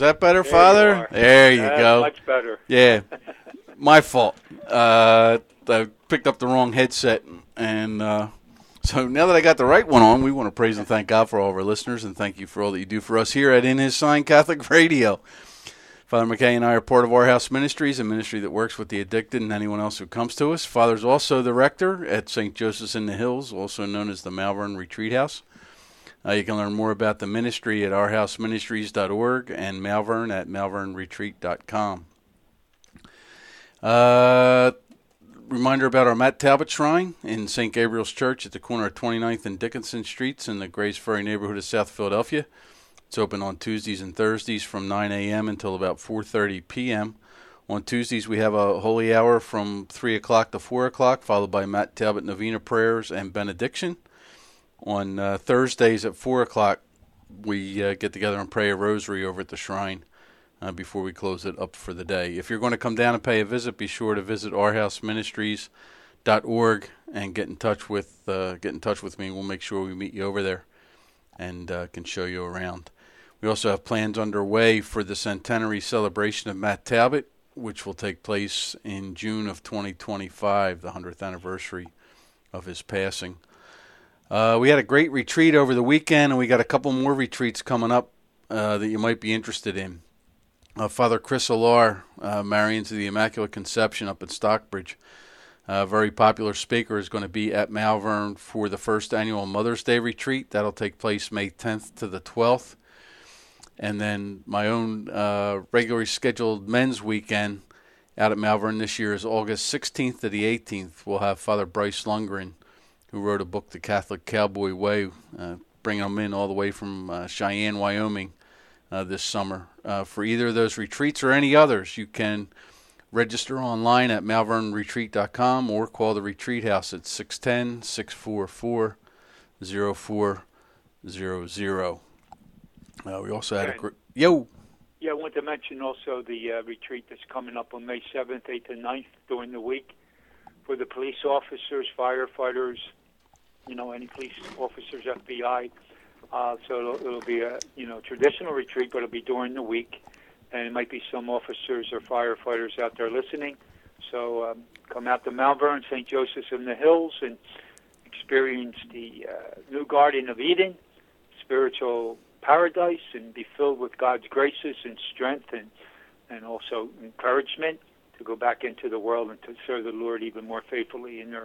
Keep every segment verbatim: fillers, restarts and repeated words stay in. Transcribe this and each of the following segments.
that better, There Father? you there you That's go. Much better. Yeah, my fault. Uh, I picked up the wrong headset, and uh, so now that I got the right one on, we want to praise and thank God for all of our listeners, and thank you for all that you do for us here at In His Sign Catholic Radio. Father McKay and I are part of Our House Ministries, a ministry that works with the addicted and anyone else who comes to us. Father's also the rector at Saint Joseph's in the Hills, also known as the Malvern Retreat House. Uh, you can learn more about the ministry at our house ministries dot org and Malvern at malvern retreat dot com. Uh, reminder about our Matt Talbot Shrine in Saint Gabriel's Church at the corner of twenty-ninth and Dickinson Streets in the Grays Ferry neighborhood of South Philadelphia. It's open on Tuesdays and Thursdays from nine a.m. until about four thirty p.m. On Tuesdays, we have a holy hour from three o'clock to four o'clock, followed by Matt Talbot Novena prayers and benediction. On uh, Thursdays at four o'clock, we uh, get together and pray a rosary over at the shrine uh, before we close it up for the day. If you're going to come down and pay a visit, be sure to visit our house ministries dot org and get in touch with uh, get in touch with me. We'll make sure we meet you over there and uh, can show you around. We also have plans underway for the centenary celebration of Matt Talbot, which will take place in June of twenty twenty-five, the hundredth anniversary of his passing. Uh, we had a great retreat over the weekend, and we got a couple more retreats coming up uh, that you might be interested in. Uh, Father Chris Alar, uh, Marians of the Immaculate Conception up at Stockbridge, a very popular speaker, is going to be at Malvern for the first annual Mother's Day retreat. That'll take place May tenth to the twelfth. And then my own uh, regularly scheduled men's weekend out at Malvern this year is August sixteenth to the eighteenth. We'll have Father Bryce Lundgren, who wrote a book, The Catholic Cowboy Way, uh, bringing them in all the way from uh, Cheyenne, Wyoming uh, this summer. Uh, for either of those retreats or any others, you can register online at malvern retreat dot com or call the Retreat House at six one zero, six four four, zero four zero zero. Uh, we also had a gr- Yo! Yeah, I want to mention also the uh, retreat that's coming up on May seventh, eighth, and ninth during the week for the police officers, firefighters, you know, any police officers, F B I. Uh, so it'll, it'll be a, you know, traditional retreat, but it'll be during the week. And it might be some officers or firefighters out there listening. So um, come out to Malvern, Saint Joseph's in the Hills, and experience the uh, new Garden of Eden, spiritual paradise, and be filled with God's graces and strength and, and also encouragement to go back into the world and to serve the Lord even more faithfully in their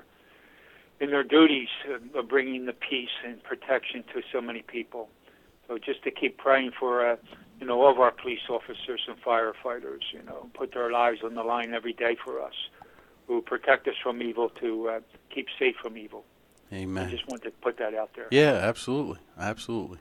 in their duties of bringing the peace and protection to so many people. So just to keep praying for, uh, you know, all of our police officers and firefighters, you know, put their lives on the line every day for us, who protect us from evil, to uh, keep safe from evil. Amen. I just wanted to put that out there. Yeah, absolutely. Absolutely.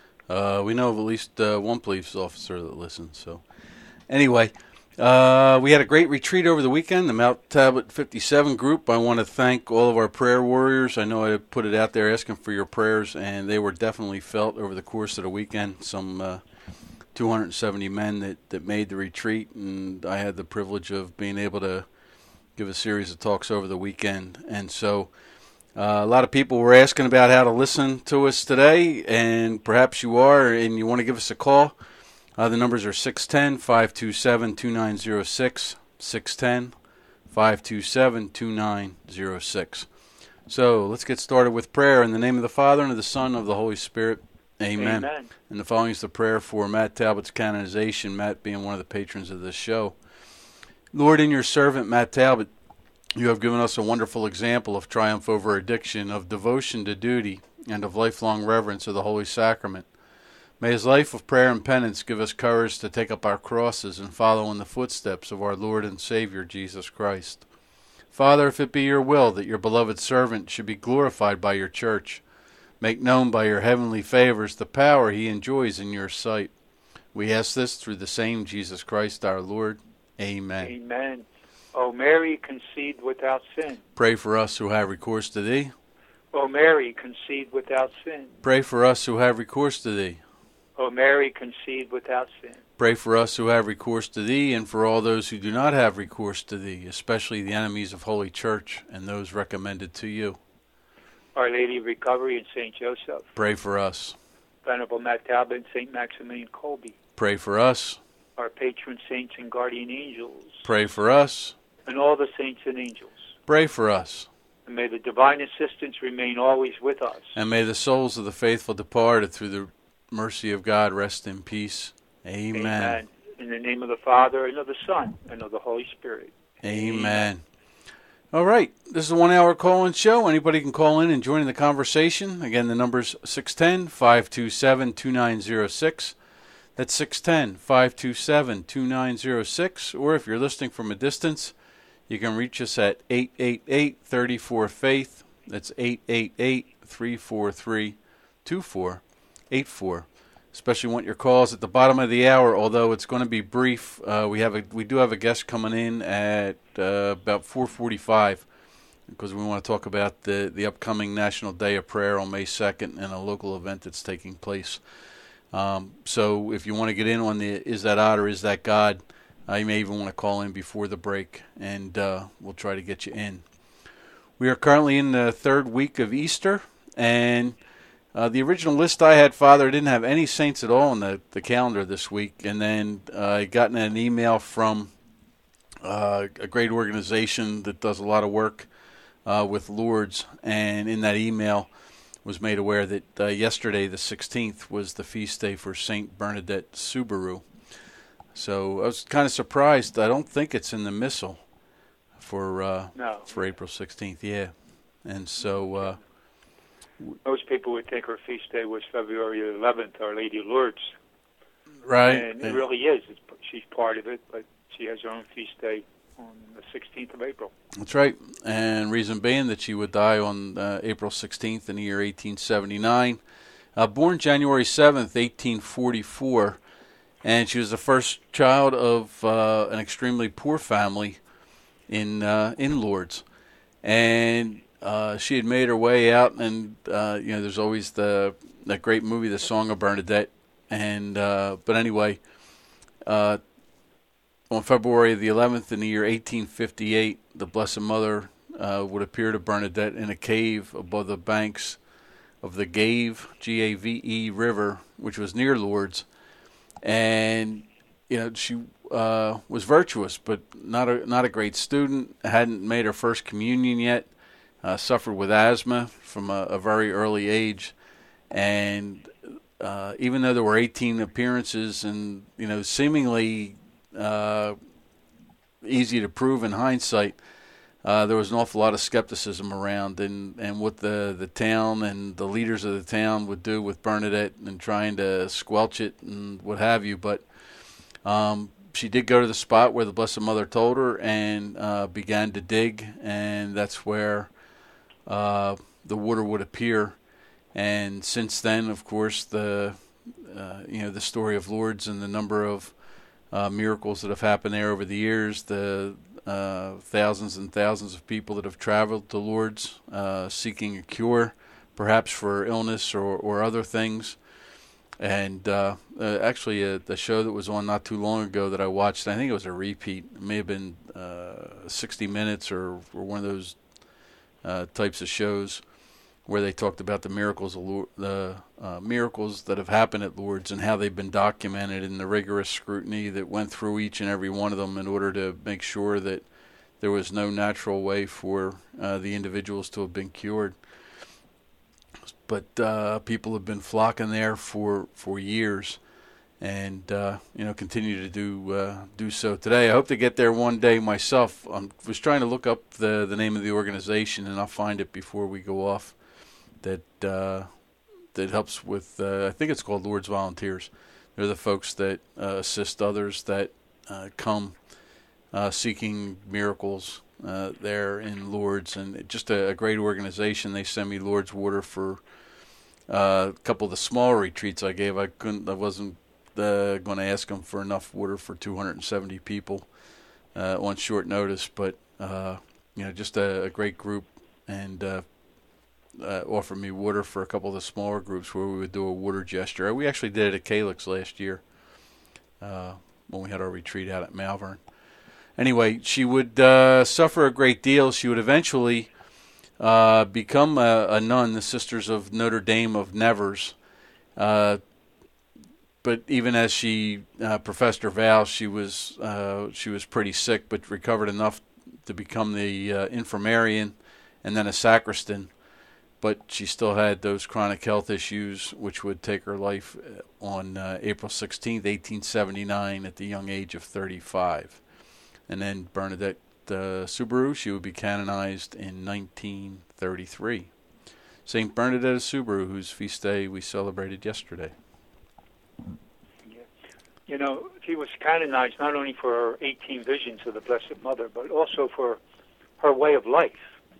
Uh, we know of at least uh, one police officer that listens. So anyway, uh, we had a great retreat over the weekend, the Mount Talbot fifty-seven group. I want to thank all of our prayer warriors. I know I put it out there asking for your prayers, and they were definitely felt over the course of the weekend. Some uh, two hundred seventy men that, that made the retreat, and I had the privilege of being able to give a series of talks over the weekend. And so Uh, a lot of people were asking about how to listen to us today, and perhaps you are and you want to give us a call. Uh, the numbers are six one zero, five two seven, two nine zero six, six one zero, five two seven, two nine zero six. So let's get started with prayer. In the name of the Father, and of the Son, and of the Holy Spirit. Amen. Amen. And the following is the prayer for Matt Talbot's canonization, Matt being one of the patrons of this show. Lord, in your servant Matt Talbot, you have given us a wonderful example of triumph over addiction, of devotion to duty, and of lifelong reverence of the Holy Sacrament. May his life of prayer and penance give us courage to take up our crosses and follow in the footsteps of our Lord and Savior, Jesus Christ. Father, if it be your will that your beloved servant should be glorified by your church, make known by your heavenly favors the power he enjoys in your sight. We ask this through the same Jesus Christ our Lord. Amen. Amen. O Mary, conceived without sin. Pray for us who have recourse to thee. O Mary, conceived without sin. Pray for us who have recourse to thee. O Mary, conceived without sin. Pray for us who have recourse to thee, and for all those who do not have recourse to thee, especially the enemies of Holy Church and those recommended to you. Our Lady of Recovery and Saint Joseph. Pray for us. Venerable Matt Talbot and Saint Maximilian Kolbe. Pray for us. Our patron saints and guardian angels. Pray for us. And all the saints and angels. Pray for us. And may the divine assistance remain always with us. And may the souls of the faithful departed through the mercy of God rest in peace. Amen. Amen. In the name of the Father, and of the Son, and of the Holy Spirit. Amen. Amen. All right. This is a one-hour call-in show. Anybody can call in and join in the conversation. Again, the number's six one zero, five two seven, two nine zero six. That's six one zero, five two seven, two nine zero six. Or if you're listening from a distance, you can reach us at eight eight eight, three four, faith. That's eight eight eight, three four three, two four eight four. Especially want your calls at the bottom of the hour, although it's going to be brief. Uh, we have a we do have a guest coming in at uh, about four forty-five because we want to talk about the, the upcoming National Day of Prayer on May second and a local event that's taking place. Um, so if you want to get in on the Is That Odd or Is That God, uh, you may even want to call in before the break, and uh, we'll try to get you in. We are currently in the third week of Easter, and Uh, the original list I had, Father, didn't have any saints at all on the, the calendar this week. And then uh, I got an email from uh, a great organization that does a lot of work uh, with Lourdes. And in that email was made aware that uh, yesterday, the sixteenth, was the feast day for Saint Bernadette Soubirous. So I was kind of surprised. I don't think it's in the missal for uh, no. for April sixteenth. Yeah. And so... Uh, Most people would think her feast day was February eleventh, Our Lady of Lourdes. Right. And it really is. It's, she's part of it, but she has her own feast day on the sixteenth of April. That's right. And reason being that she would die on uh, April sixteenth in the year eighteen seventy-nine. Uh, born January seventh, eighteen forty-four. And she was the first child of uh, an extremely poor family in uh, in Lourdes. And... Uh, she had made her way out, and uh, you know, there's always the that great movie, The Song of Bernadette. And uh, but anyway, uh, on February the eleventh in the year eighteen fifty-eight, the Blessed Mother uh, would appear to Bernadette in a cave above the banks of the Gave, G A V E River, which was near Lourdes. And you know, she uh, was virtuous, but not a not a great student. Hadn't made her first communion yet. Uh, suffered with asthma from a, a very early age, and uh, even though there were eighteen appearances and, you know, seemingly uh, easy to prove in hindsight, uh, there was an awful lot of skepticism around, and, and what the, the town and the leaders of the town would do with Bernadette and trying to squelch it and what have you. But um, she did go to the spot where the Blessed Mother told her and uh, began to dig, and that's where Uh, the water would appear. And since then, of course, the uh, you know the story of Lourdes and the number of uh, miracles that have happened there over the years, the uh, thousands and thousands of people that have traveled to Lourdes uh, seeking a cure, perhaps for illness or, or other things. And uh, uh, actually, a, a show that was on not too long ago that I watched, I think it was a repeat. It may have been uh, sixty minutes or, or one of those Uh, types of shows where they talked about the miracles of Lourdes, the uh, miracles that have happened at Lourdes and how they've been documented and the rigorous scrutiny that went through each and every one of them in order to make sure that there was no natural way for uh, the individuals to have been cured. But uh, people have been flocking there for for years, and uh, you know continue to do uh, do so today. I hope to get there one day myself. I was trying to look up the the name of the organization, and I'll find it before we go off. That uh, that helps with. Uh, I think it's called Lourdes Volunteers. They're the folks that uh, assist others that uh, come uh, seeking miracles uh, there in Lourdes, and just a, a great organization. They send me Lourdes water for uh, a couple of the small retreats I gave. I couldn't. I wasn't. Uh, going to ask them for enough water for two hundred seventy people uh, on short notice, but uh, you know, just a, a great group, and uh, uh, offered me water for a couple of the smaller groups where we would do a water gesture. We actually did it at Calyx last year uh, when we had our retreat out at Malvern. Anyway, she would uh, suffer a great deal. She would eventually uh, become a, a nun, the Sisters of Notre Dame of Nevers. Uh, but even as she uh, professed her vows, she was uh, she was pretty sick, but recovered enough to become the uh, infirmarian and then a sacristan. But she still had those chronic health issues, which would take her life on uh, April sixteenth, eighteen seventy-nine, at the young age of thirty-five. And then Bernadette uh, Soubirous, she would be canonized in nineteen thirty-three. Saint Bernadette of Soubirous, whose feast day we celebrated yesterday. Yeah. You know, she was canonized not only for her eighteen visions of the Blessed Mother, but also for her way of life.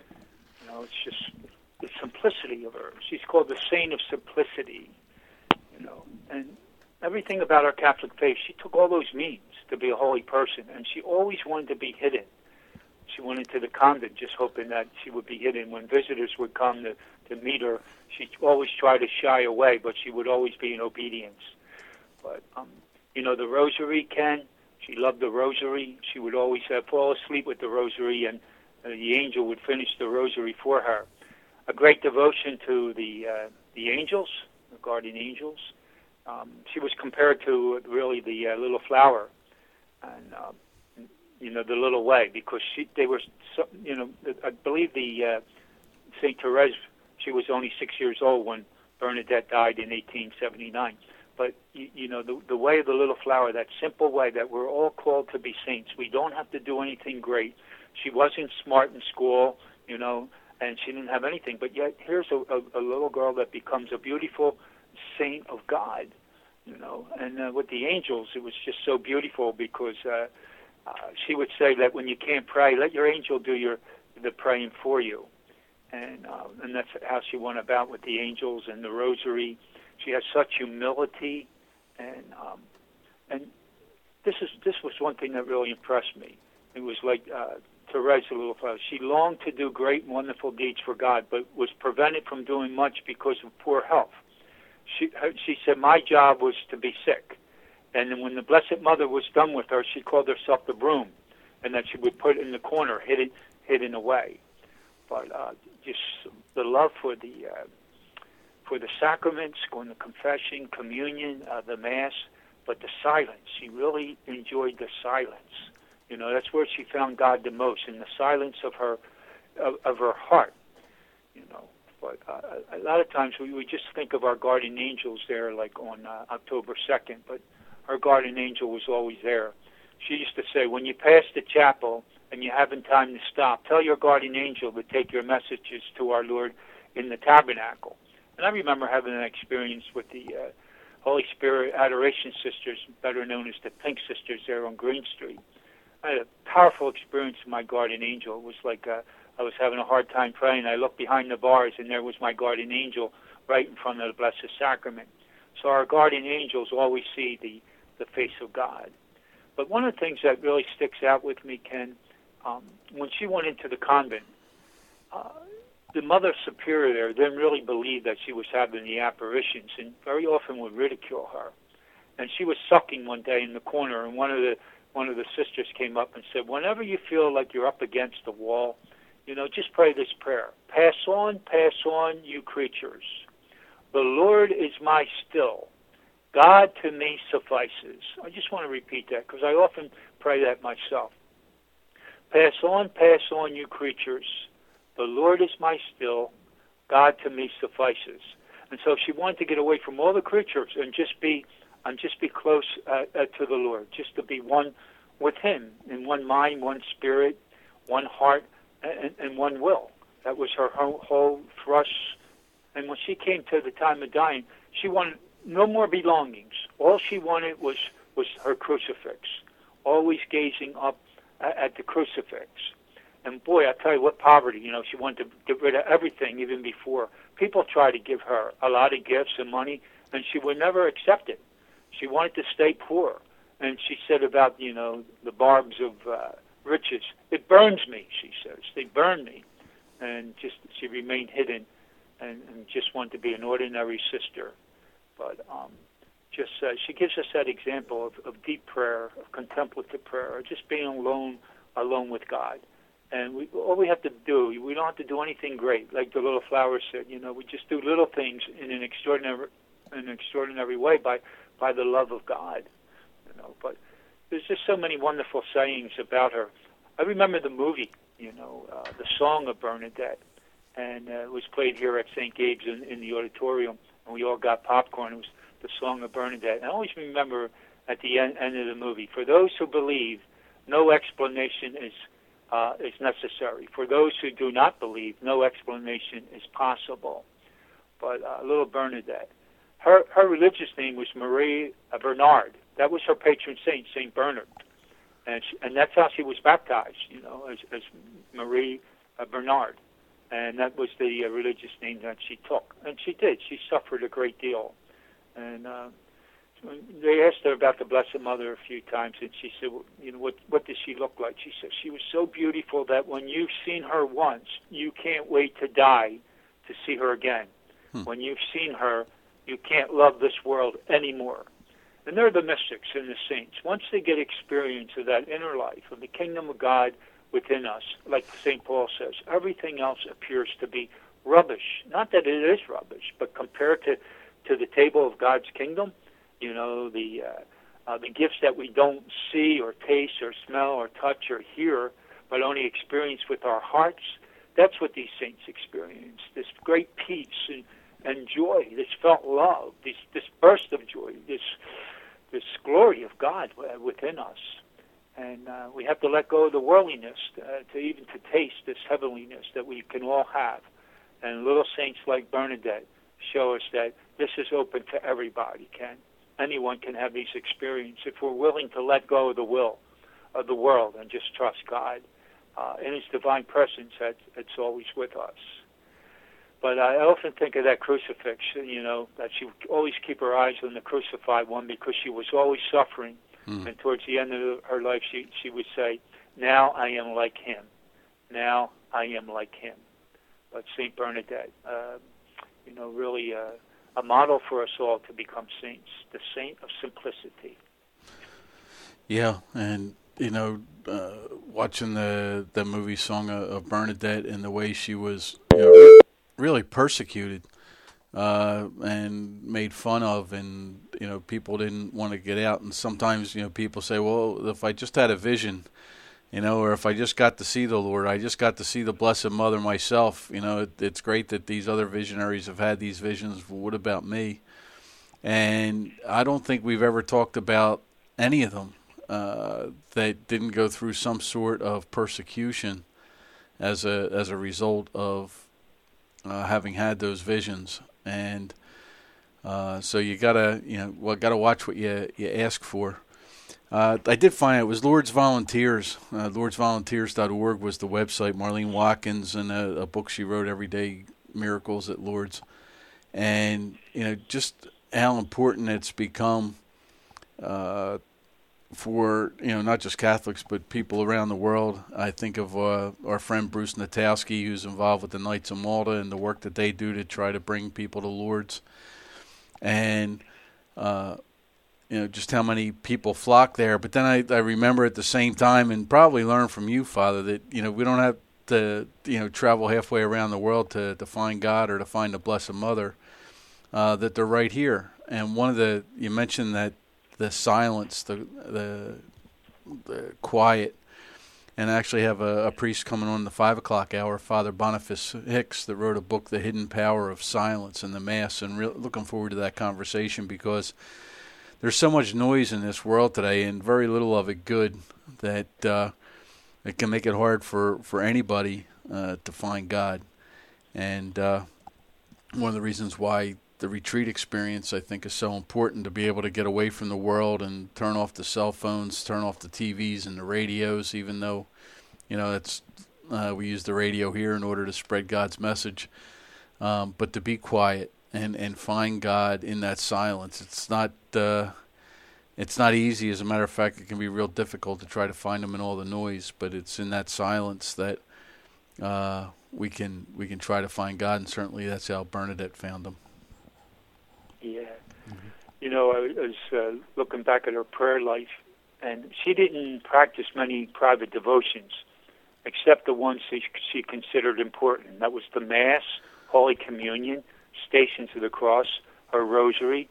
You know, it's just the simplicity of her. She's called the Saint of Simplicity, you know. And everything about our Catholic faith, she took all those means to be a holy person, and she always wanted to be hidden. She went into the convent just hoping that she would be hidden. When visitors would come to, to meet her, she always tried to shy away, but she would always be in obedience. But, um, you know, the rosary, Ken, she loved the rosary. She would always uh, fall asleep with the rosary, and uh, the angel would finish the rosary for her. A great devotion to the uh, the angels, the guardian angels. Um, she was compared to really the uh, little flower, and uh, you know, the little way, because she they were so, you know, I believe the uh, Saint Therese, she was only six years old when Bernadette died in eighteen seventy-nine. But you, you know, the the way of the little flower, that simple way that we're all called to be saints. We don't have to do anything great. She wasn't smart in school, you know, and she didn't have anything. But yet, here's a, a, a little girl that becomes a beautiful saint of God, you know. And uh, with the angels, it was just so beautiful because uh, uh, she would say that when you can't pray, let your angel do your the praying for you. And uh, and that's how she went about with the angels and the rosary. She has such humility, and um, and this is this was one thing that really impressed me. It was like uh, Therese, a little flower. She longed to do great and wonderful deeds for God, but was prevented from doing much because of poor health. She she said, my job was to be sick. And then when the Blessed Mother was done with her, she called herself the broom, and that she would put it in the corner, hidden, hidden away. But uh, just the love for the uh, for the sacraments, going to confession, communion, uh, the Mass, but the silence. She really enjoyed the silence. You know, that's where she found God the most, in the silence of her of, of her heart. You know, but uh, a lot of times we, we just think of our guardian angels there, like on uh, October second, but our guardian angel was always there. She used to say, when you pass the chapel and you haven't time to stop, tell your guardian angel to take your messages to our Lord in the tabernacle. And I remember having an experience with the uh, Holy Spirit Adoration Sisters, better known as the Pink Sisters, there on Green Street. I had a powerful experience with my guardian angel. It was like uh, I was having a hard time praying. I looked behind the bars, and there was my guardian angel right in front of the Blessed Sacrament. So our guardian angels always see the, the face of God. But one of the things that really sticks out with me, Ken, um, when she went into the convent, uh, the Mother Superior there didn't really believe that she was having the apparitions, and very often would ridicule her. And she was sucking one day in the corner, and one of the one of the sisters came up and said, whenever you feel like you're up against the wall, you know, just pray this prayer. Pass on, pass on, you creatures. The Lord is my still. God to me suffices. I just want to repeat that because I often pray that myself. Pass on, pass on, you creatures. The Lord is my still. God to me suffices. And so she wanted to get away from all the creatures and just be and just be close uh, uh, to the Lord, just to be one with Him in one mind, one spirit, one heart, and, and one will. That was her whole, whole thrust. And when she came to the time of dying, she wanted no more belongings. All she wanted was, was her crucifix, always gazing up at, at the crucifix. And boy, I tell you what poverty, you know, she wanted to get rid of everything even before. People tried to give her a lot of gifts and money, and she would never accept it. She wanted to stay poor. And she said about, you know, the barbs of uh, riches, it burns me, she says. They burn me. And just she remained hidden and, and just wanted to be an ordinary sister. But um, just uh, she gives us that example of, of deep prayer, of contemplative prayer, just being alone, alone with God. And we, all we have to do, we don't have to do anything great. Like the little flower said, you know, we just do little things in an extraordinary, in an extraordinary way by, by the love of God. You know, but there's just so many wonderful sayings about her. I remember the movie, you know, uh, the Song of Bernadette, and uh, it was played here at Saint Gabe's in, in the auditorium, and we all got popcorn. It was the Song of Bernadette. And I always remember at the end, end of the movie, for those who believe, no explanation is uh, is necessary. For those who do not believe, no explanation is possible. But uh, little Bernadette, her her religious name was Marie Bernard. That was her patron saint, Saint Bernard, and she, and that's how she was baptized. You know, as, as Marie uh, Bernard, and that was the uh, religious name that she took. And she did. She suffered a great deal, and uh, they asked her about the Blessed Mother a few times, and she said, well, you know, what what does she look like? She said she was so beautiful that when you've seen her once, you can't wait to die to see her again. Hmm. When you've seen her, you can't love this world anymore. And they're the mystics and the saints. Once they get experience of that inner life, of the kingdom of God within us, like Saint Paul says, everything else appears to be rubbish. Not that it is rubbish, but compared to, to the table of God's kingdom, you know, the uh, uh, the gifts that we don't see or taste or smell or touch or hear, but only experience with our hearts, that's what these saints experience, this great peace and, and joy, this felt love, this, this burst of joy, this this glory of God within us. And uh, we have to let go of the worldliness uh, to even to taste this heavenliness that we can all have. And little saints like Bernadette show us that this is open to everybody, Ken. Anyone can have these experiences if we're willing to let go of the will of the world and just trust God. Uh, in His divine presence, that it's always with us. But I often think of that crucifix, you know, that she would always keep her eyes on the crucified one because she was always suffering. Mm. And towards the end of her life, she, she would say, now I am like Him. Now I am like Him. But Saint Bernadette, uh, you know, really uh, a model for us all to become saints, the saint of simplicity. Yeah, and, you know, uh, watching the, the movie Song of, of Bernadette and the way she was, you know, really persecuted uh, and made fun of, and you know people didn't want to get out. And sometimes you know people say, "Well, if I just had a vision, you know, or if I just got to see the Lord, I just got to see the Blessed Mother myself. You know, it, it's great that these other visionaries have had these visions. What about me?" And I don't think we've ever talked about any of them uh, that didn't go through some sort of persecution as a as a result of Uh, having had those visions. And uh, so you gotta, you know, well, gotta watch what you you ask for. Uh, I did find it was Lourdes Volunteers. Uh, Lourdes Volunteers dot org was the website. Marlene Watkins, and a, a book she wrote, Everyday Miracles at Lourdes. And you know, just how important it's become uh, for, you know, not just Catholics, but people around the world. I think of uh, our friend Bruce Natowski, who's involved with the Knights of Malta and the work that they do to try to bring people to Lourdes. And, uh, you know, just how many people flock there. But then I, I remember at the same time, and probably learn from you, Father, that, you know, we don't have to, you know, travel halfway around the world to, to find God or to find the Blessed Mother, uh, that they're right here. And one of the, you mentioned that the silence, the the, the quiet, and I actually have a, a priest coming on the five o'clock hour, Father Boniface Hicks, that wrote a book, The Hidden Power of Silence in the Mass, and re- looking forward to that conversation because there's so much noise in this world today and very little of it good that uh, it can make it hard for, for anybody uh, to find God. And uh, one of the reasons why the retreat experience, I think, is so important, to be able to get away from the world and turn off the cell phones, turn off the T Vs and the radios, even though, you know, it's uh, we use the radio here in order to spread God's message. Um, but to be quiet and, and find God in that silence. It's not uh, it's not easy. As a matter of fact, it can be real difficult to try to find Him in all the noise. But it's in that silence that uh, we can we can try to find God, and certainly that's how Bernadette found Him. Yeah. Mm-hmm. You know, I was uh, looking back at her prayer life, and she didn't practice many private devotions, except the ones she, she considered important. That was the Mass, Holy Communion, Stations of the Cross, her Rosary,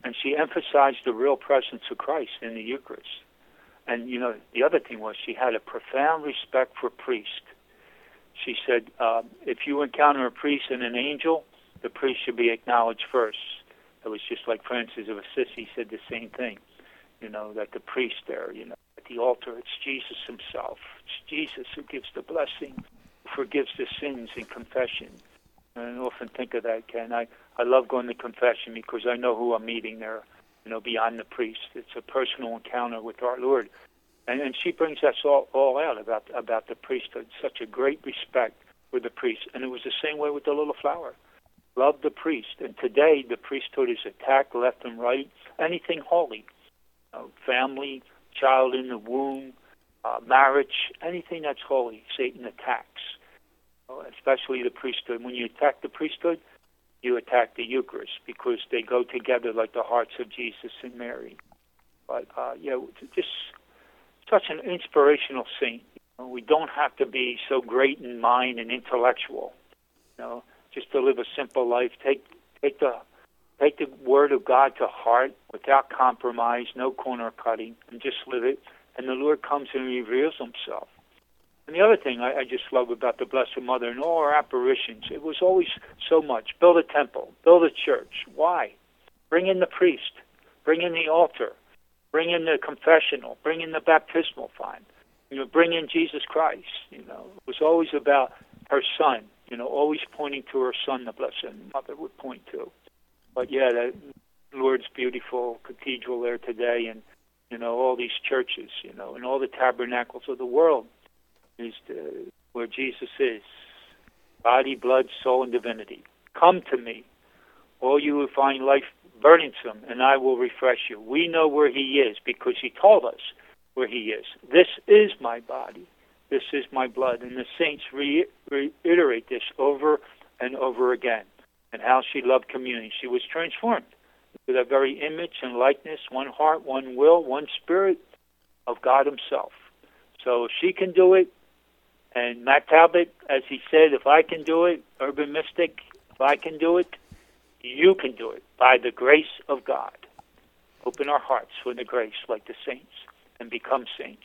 And she emphasized the real presence of Christ in the Eucharist. And, you know, the other thing was she had a profound respect for priest. She said, uh, if you encounter a priest and an angel, the priest should be acknowledged first. It was just like Francis of Assisi said the same thing, you know, that the priest there, you know, at the altar, it's Jesus himself. It's Jesus who gives the blessing, who forgives the sins in confession. And I often think of that, Ken. I, I love going to confession because I know who I'm meeting there, you know, beyond the priest. It's a personal encounter with our Lord. And, and she brings us all, all out about, about the priesthood, such a great respect for the priest. And it was the same way with the little flower. Love the priest. And today, the priesthood is attacked left and right. Anything holy, you know, family, child in the womb, uh, marriage, anything that's holy, Satan attacks, you know, especially the priesthood. When you attack the priesthood, you attack the Eucharist because they go together like the hearts of Jesus and Mary. But, uh, yeah, just such an inspirational saint. You know, we don't have to be so great in mind and intellectual, you know, just to live a simple life. Take take the take the Word of God to heart without compromise, no corner cutting, and just live it. And the Lord comes and reveals himself. And the other thing I, I just love about the Blessed Mother and all our apparitions, it was always so much. Build a temple, build a church. Why? Bring in the priest, bring in the altar, bring in the confessional, bring in the baptismal font, you know, bring in Jesus Christ. You know, it was always about her son, you know, always pointing to her son, the Blessed Mother would point to. But yeah, the Lord's beautiful cathedral there today, and, you know, all these churches, you know, and all the tabernacles of the world is the, where Jesus is, body, blood, soul, and divinity. Come to me, all you who find life burdensome, and I will refresh you. We know where he is because he told us where he is. This is my body. This is my blood. And the saints re- reiterate this over and over again. And how she loved communion. She was transformed with that very image and likeness, one heart, one will, one spirit of God himself. So if she can do it, and Matt Talbot, as he said, if I can do it, urban mystic, if I can do it, you can do it by the grace of God. Open our hearts for the grace like the saints and become saints.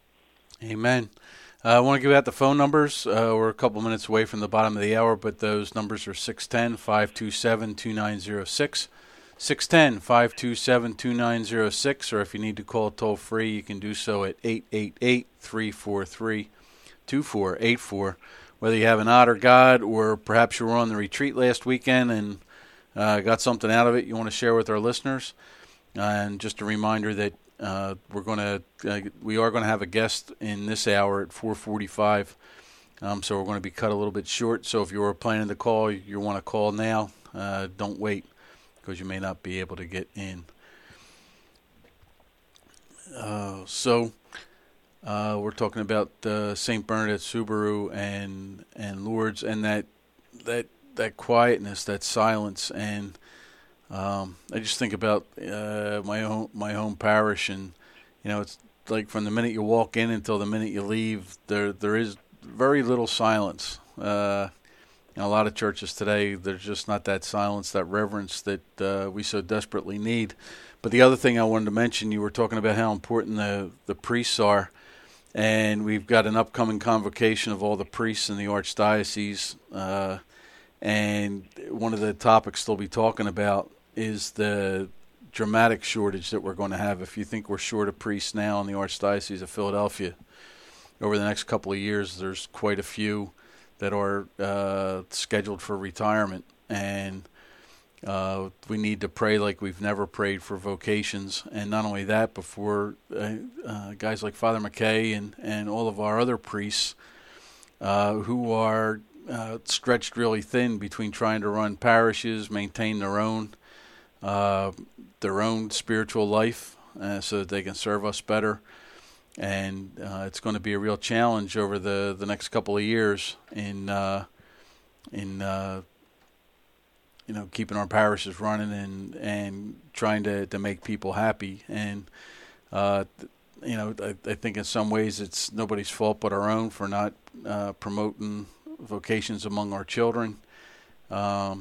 Amen. Uh, I want to give out the phone numbers. Uh, we're a couple minutes away from the bottom of the hour, but those numbers are six one zero, five two seven, two nine zero six, six one zero, five two seven, two nine zero six, or if you need to call toll free, you can do so at eight eight eight, three four three, two four eight four. Whether you have an odd or God, or perhaps you were on the retreat last weekend and uh, got something out of it you want to share with our listeners. Uh, and just a reminder that uh, we're going to uh, we are going to have a guest in this hour at four forty-five. Um, so we're going to be cut a little bit short. So if you were planning to call, you want to call now. Uh, don't wait, because you may not be able to get in. Uh, so uh, we're talking about uh, Saint Bernadette Soubirous and and Lourdes, and that that that quietness, that silence, and um, I just think about uh, my own my home parish, and you know, it's like from the minute you walk in until the minute you leave, there there is very little silence. Uh, in a lot of churches today, there's just not that silence, that reverence that uh, we so desperately need. But the other thing I wanted to mention, you were talking about how important the, the priests are, and we've got an upcoming convocation of all the priests in the Archdiocese, uh, and one of the topics they'll be talking about is the dramatic shortage that we're going to have. If you think we're short of priests now in the Archdiocese of Philadelphia, over the next couple of years, there's quite a few that are uh, scheduled for retirement, and uh, we need to pray like we've never prayed for vocations. And not only that, but for uh, uh, guys like Father McKay and, and all of our other priests uh, who are uh, stretched really thin between trying to run parishes, maintain their own uh, their own spiritual life uh, so that they can serve us better. And uh, it's going to be a real challenge over the, the next couple of years in uh, in uh, you know, keeping our parishes running and and trying to, to make people happy. And uh, you know, I, I think in some ways it's nobody's fault but our own for not uh, promoting vocations among our children. Um,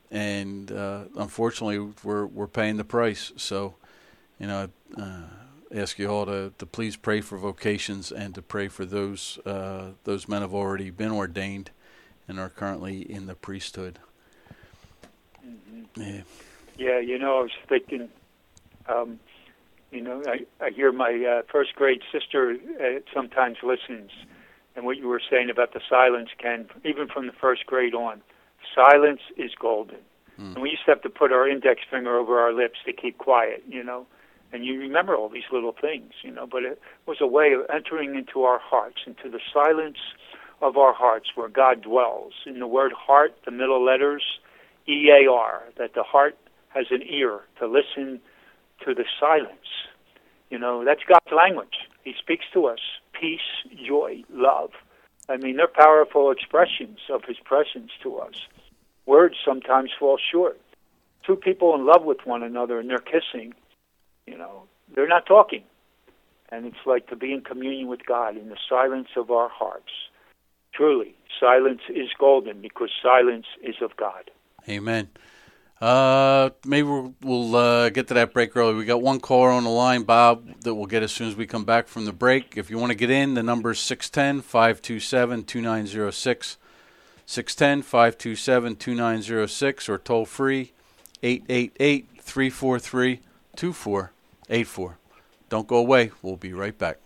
and uh, unfortunately, we're we're paying the price. So, you know, I uh, ask you all to, to please pray for vocations and to pray for those uh, those men have already been ordained and are currently in the priesthood. Mm-hmm. Yeah. Yeah, you know, I was thinking, um, you know, I, I hear my uh, first grade sister uh, sometimes listens, and what you were saying about the silence, Ken, even from the first grade on, silence is golden. Mm. And we used to have to put our index finger over our lips to keep quiet, you know, and you remember all these little things, you know, but it was a way of entering into our hearts, into the silence of our hearts where God dwells. In the word heart, the middle letters, E A R, that the heart has an ear to listen to the silence. You know, that's God's language. He speaks to us. Peace, joy, love. I mean, they're powerful expressions of his presence to us. Words sometimes fall short. Two people in love with one another and they're kissing, you know, they're not talking. And it's like to be in communion with God in the silence of our hearts. Truly, silence is golden because silence is of God. Amen. Uh, maybe we'll, we'll uh, get to that break early. We got one caller on the line, Bob, that we'll get as soon as we come back from the break. If you want to get in, the number is six one zero, five two seven, two nine zero six, six one zero, five two seven, two nine zero six, or toll free eight eight eight, three four three, two four eight four. Don't go away. We'll be right back.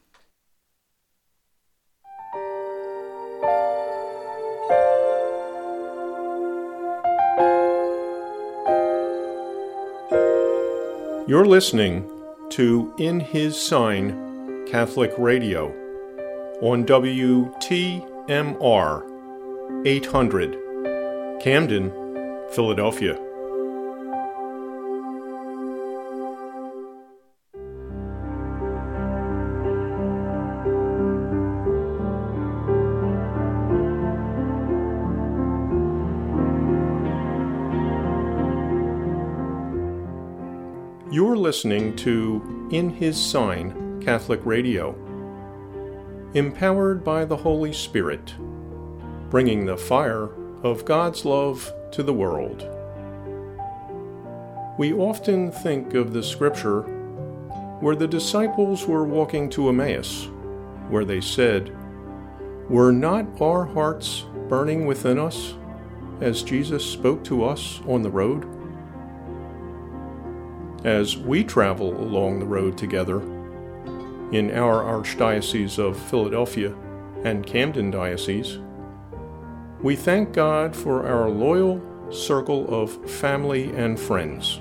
You're listening to In His Sign Catholic Radio on W T M R eight hundred, Camden, Philadelphia. You're listening to In His Sign Catholic Radio, empowered by the Holy Spirit, bringing the fire of God's love to the world. We often think of the scripture where the disciples were walking to Emmaus, where they said, "Were not our hearts burning within us as Jesus spoke to us on the road?" As we travel along the road together in our Archdiocese of Philadelphia and Camden Diocese, we thank God for our loyal circle of family and friends.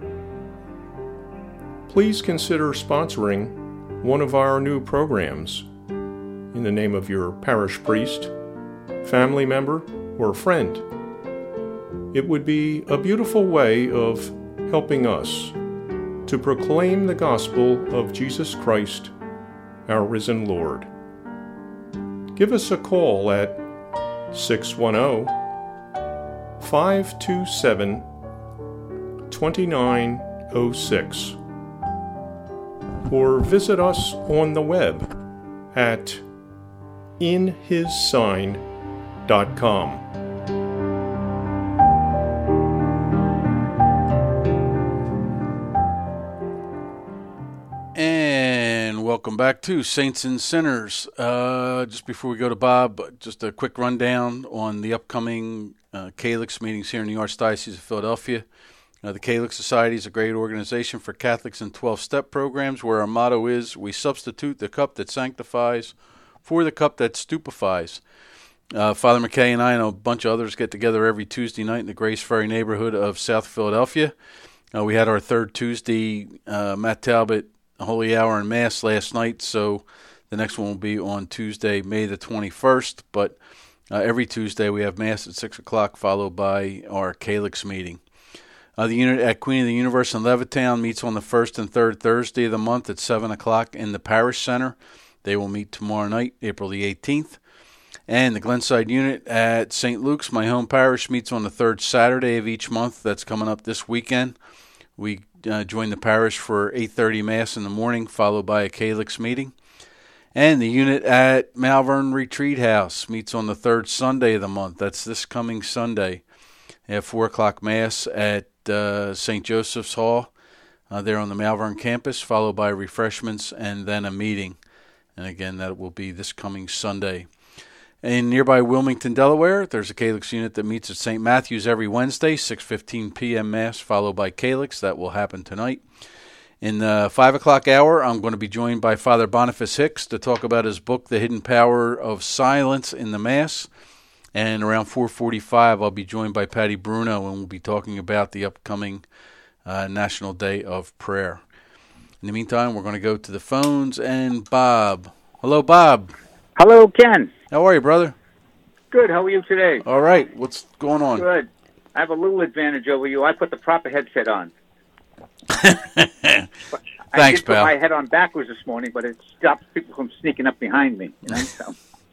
Please consider sponsoring one of our new programs in the name of your parish priest, family member, or friend. It would be a beautiful way of helping us to proclaim the gospel of Jesus Christ, our risen Lord. Give us a call at six one zero, five two seven, two nine zero six or visit us on the web at in his sign dot com. Welcome back to Saints and Sinners. Uh, just before we go to Bob, just a quick rundown on the upcoming uh, Calyx meetings here in the Archdiocese of Philadelphia. Uh, the Calyx Society is a great organization for Catholics in twelve-step programs where our motto is, we substitute the cup that sanctifies for the cup that stupefies. Uh, Father McKay and I and a bunch of others get together every Tuesday night in the Grace Ferry neighborhood of South Philadelphia. Uh, we had our third Tuesday uh, Matt Talbot Holy Hour and Mass last night, so the next one will be on Tuesday, May the twenty-first. But uh, every Tuesday we have Mass at six o'clock, followed by our Calyx meeting. Uh, the unit at Queen of the Universe in Levittown meets on the first and third Thursday of the month at seven o'clock in the Parish Center. They will meet tomorrow night, April the eighteenth. And the Glenside unit at Saint Luke's, my home parish, meets on the third Saturday of each month. That's coming up this weekend. We uh, join the parish for eight thirty Mass in the morning, followed by a Calyx meeting. And the unit at Malvern Retreat House meets on the third Sunday of the month. That's this coming Sunday. At four o'clock Mass at uh, Saint Joseph's Hall, uh, there on the Malvern campus, followed by refreshments and then a meeting. And again, that will be this coming Sunday. In nearby Wilmington, Delaware, there's a Calyx unit that meets at Saint Matthew's every Wednesday, six fifteen p.m. Mass, followed by Calyx. That will happen tonight. In the five o'clock hour, I'm going to be joined by Father Boniface Hicks to talk about his book, The Hidden Power of Silence in the Mass. And around four forty-five, I'll be joined by Patty Bruno, and we'll be talking about the upcoming uh, National Day of Prayer. In the meantime, we're going to go to the phones, and Bob. Hello, Bob. Hello, Ken. How are you, brother? Good. How are you today? All right. What's going on? Good. I have a little advantage over you. I put the proper headset on. Thanks, I did put pal. my head on backwards this morning, but it stops people from sneaking up behind me. You know? So,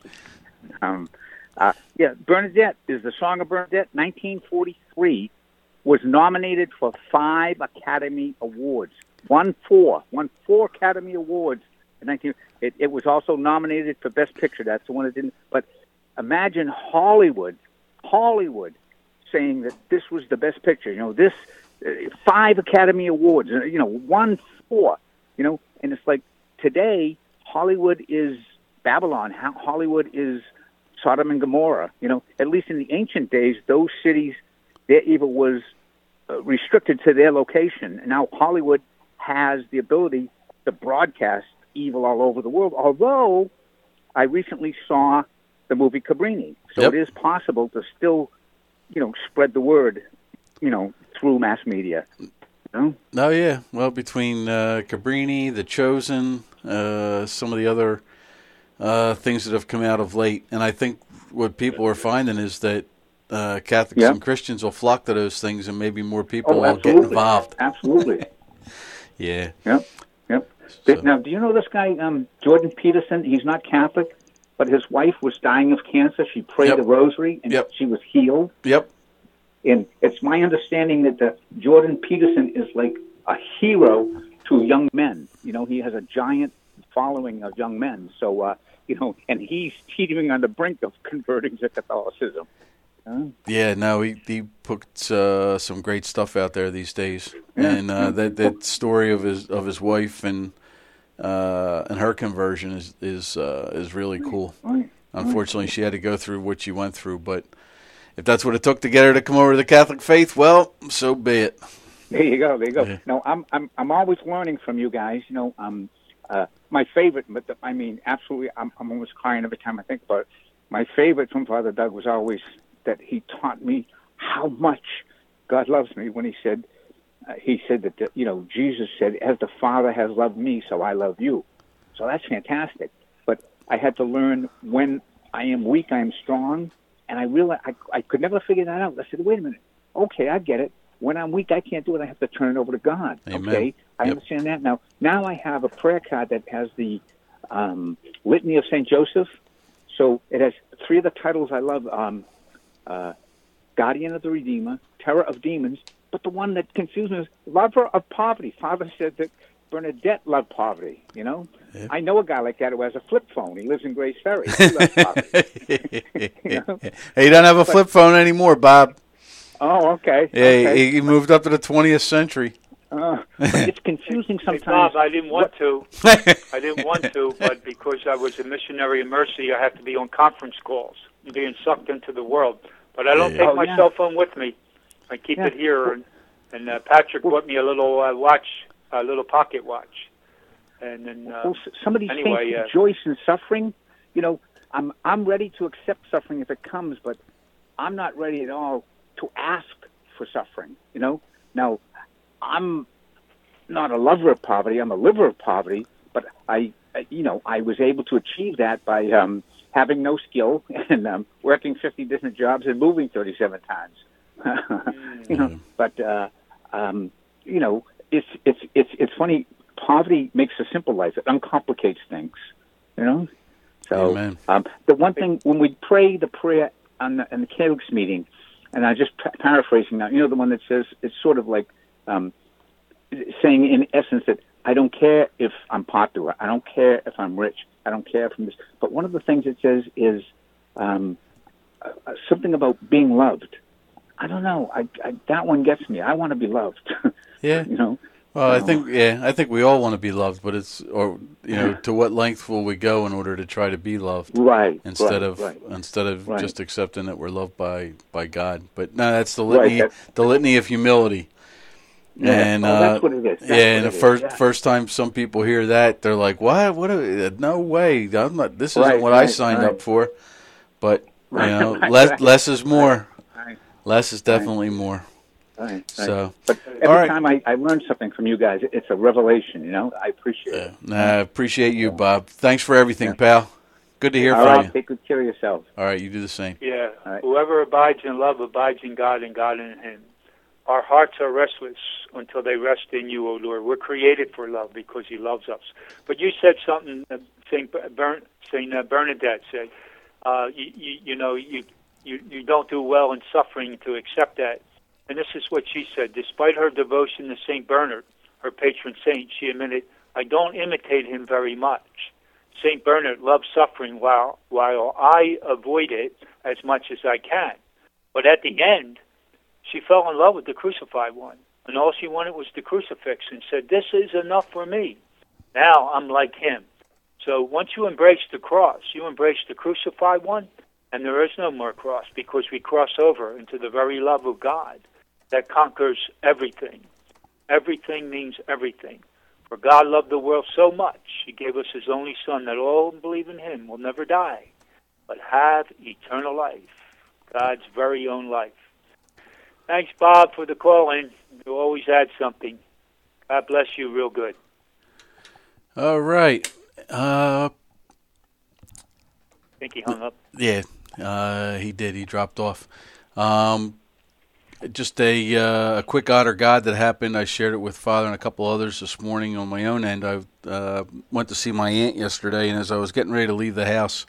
um, uh, yeah, Bernadette is the Song of Bernadette. nineteen forty-three was nominated for five Academy Awards. Won four. Won four Academy Awards in nineteen. It, it was also nominated for Best Picture. That's the one that didn't. But imagine Hollywood, Hollywood, saying that this was the Best Picture. You know, this uh, five Academy Awards. Uh, you know, won four. You know, and it's like today Hollywood is Babylon. Ho- Hollywood is Sodom and Gomorrah. You know, at least in the ancient days, those cities, their evil was uh, restricted to their location. And now Hollywood has the ability to broadcast evil all over the world. Although I recently saw the movie Cabrini, so Yep. it is possible to still, you know, spread the word, you know, through mass media. You know? Oh, yeah. Well, between uh, Cabrini, The Chosen, uh, some of the other uh, things that have come out of late. And I think what people are finding is that uh, Catholics Yeah. and Christians will flock to those things, and maybe more people Oh, will get absolutely. involved. Absolutely. Yeah. Yep. Yep. So- Now, do you know this guy, um, Jordan Peterson? He's not Catholic, but his wife was dying of cancer. She prayed Yep. the rosary, and Yep. she was healed. Yep. And it's my understanding that the Jordan Peterson is like a hero to young men. You know, he has a giant following of young men. So, uh, you know, and he's teetering on the brink of converting to Catholicism. Huh? Yeah, no, he, he puts uh, some great stuff out there these days. Yeah. And uh, that that story of his of his wife and uh, and her conversion is is uh, is really cool. Right. Unfortunately, she had to go through what she went through, but if that's what it took to get her to come over to the Catholic faith, well, so be it. There you go. There you go. Yeah. No, I'm I'm I'm always learning from you guys. You know, um, uh, my favorite, but the, I mean, absolutely, I'm I'm almost crying every time I think about it. My favorite from Father Doug was always that he taught me how much God loves me when he said uh, he said that the, you know Jesus said, "As the Father has loved me, so I love you." So that's fantastic. But I had to learn when I am weak, I am strong, and I realized I I could never figure that out. I said, "Wait a minute, okay, I get it. When I'm weak, I can't do it. I have to turn it over to God." Amen. Okay, I Yep. understand that now. Now I have a prayer card that has the um, Litany of Saint Joseph. So it has three of the titles I love: um, uh, Guardian of the Redeemer, Terror of Demons. But the one that confused me is Lover of Poverty. Father said that Bernadette loved poverty. You know, Yep. I know a guy like that who has a flip phone. He lives in Grace Ferry. He loves poverty. You know? He doesn't have a flip phone anymore, Bob. Oh, okay. Yeah, okay. he, he moved up to the twentieth century. Uh, but it's confusing Hey, sometimes. Bob, I didn't want to. I didn't want to, but because I was a missionary in Mercy, I have to be on conference calls, being sucked into the world. But I don't Yeah, take yeah. Oh, my yeah. cell phone with me. I keep Yeah. it here, and, and uh, Patrick bought me a little uh, watch, a little pocket watch. And then, uh, Well, s- some of these anyway, things uh, rejoice in suffering. You know, I'm I'm ready to accept suffering if it comes, but I'm not ready at all to ask for suffering. You know, now I'm not a lover of poverty. I'm a liver of poverty, but I, I you know, I was able to achieve that by um, having no skill and um, working fifty different jobs and moving thirty-seven times. you know, but uh, um, you know, it's it's it's it's funny. Poverty makes a simple life. It uncomplicates things. You know. So Amen. um, the one thing when we pray the prayer on the, in the Calyx meeting, and I'm just pa- paraphrasing now. You know, the one that says it's sort of like um, saying in essence that I don't care if I'm popular. I don't care if I'm rich. I don't care if I'm this. But one of the things it says is um, uh, something about being loved. I don't know. I, I that one gets me. I want to be loved. Yeah. You know. Well, I So- think yeah, I think we all want to be loved, but it's or you know to what length will we go in order to try to be loved Right. instead right, of right. instead of Right. just accepting that we're loved by by God. But no, that's the litany, Right, that- the litany of humility. Yeah. And oh, uh, that's what it is. That's yeah, and the what it is. first Yeah. first time some people hear that, they're like, "What? What? Are, no way! I'm not. This isn't Right, what I right, signed right. up for." But Right, you know, right, less right. less is more. Right. Less is definitely more. Right, right. So, But every all right. time I, I learn something from you guys, it's a revelation. You know, I appreciate Yeah. it. Nah, I appreciate you, Bob. Thanks for everything, Yeah. pal. Good to hear All from right, you. take good care of yourself. All right, you do the same. Yeah. All right. Whoever abides in love abides in God and God in him. Our hearts are restless until they rest in you, O Lord. We're created for love because he loves us. But you said something, uh, Saint Bern, Saint Bernadette said, uh, you, you, you know, you, you, you don't do well in suffering to accept that. And this is what she said. Despite her devotion to Saint Bernard, her patron saint, she admitted, I don't imitate him very much. Saint Bernard loves suffering while, while I avoid it as much as I can. But at the end, she fell in love with the crucified one. And all she wanted was the crucifix and said, this is enough for me. Now I'm like him. So once you embrace the cross, you embrace the crucified one, and there is no more cross because we cross over into the very love of God that conquers everything. Everything means everything. For God loved the world so much, he gave us his only Son, that all who believe in him will never die, but have eternal life, God's very own life. Thanks, Bob, for the call-in. You always add something. God bless you real good. All right. Uh, I think he hung up. yeah, uh, he did. He dropped off. Um, just a, uh, a quick honor God that happened. I shared it with Father and a couple others this morning on my own end. I uh, went to see my aunt yesterday, and as I was getting ready to leave the house,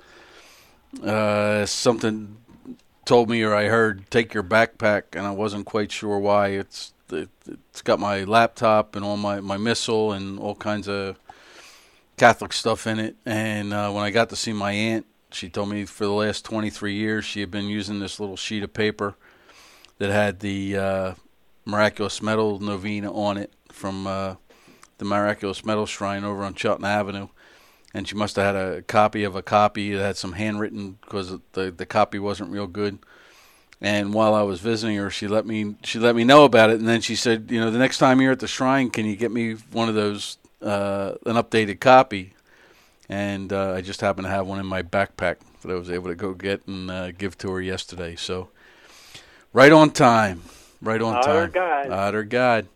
uh, something told me or I heard, take your backpack, and I wasn't quite sure why. It's it, it's got my laptop and all my, my missal and all kinds of Catholic stuff in it. And uh, when I got to see my aunt, she told me for the last twenty-three years she had been using this little sheet of paper that had the uh, Miraculous Medal Novena on it from uh, the Miraculous Medal Shrine over on Cheltenham Avenue. And she must have had a copy of a copy that had some handwritten because the the copy wasn't real good. And while I was visiting her, she let me she let me know about it. And then she said, you know, the next time you're at the shrine, can you get me one of those, uh, an updated copy? And uh, I just happened to have one in my backpack that I was able to go get and uh, give to her yesterday. So right on time, right on Honor time. God. Honor God.